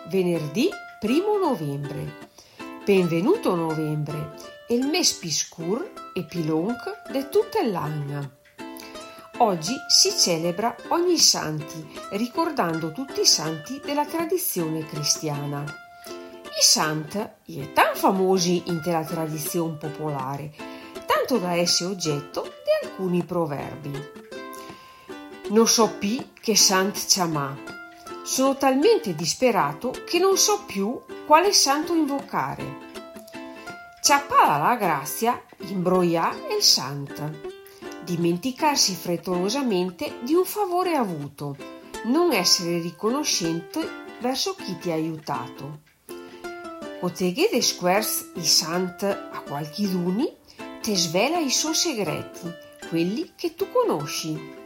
venerdì 1 novembre. Benvenuto novembre, il mes più scur e più long di tutto l'anno. Oggi si celebra ogni santi, ricordando tutti i santi della tradizione cristiana. I santi sono tan famosi in la tradizione popolare, tanto da essere oggetto di alcuni proverbi. Non so più che santo chiamà. Sono talmente disperato che non so più quale santo invocare. Ciappala la grazia, imbroglià il santo. Dimenticarsi frettolosamente di un favore avuto. Non essere riconoscente verso chi ti ha aiutato. Poteghe de squers i santi a qualchiduni te svela i suoi segreti, quelli che tu conosci.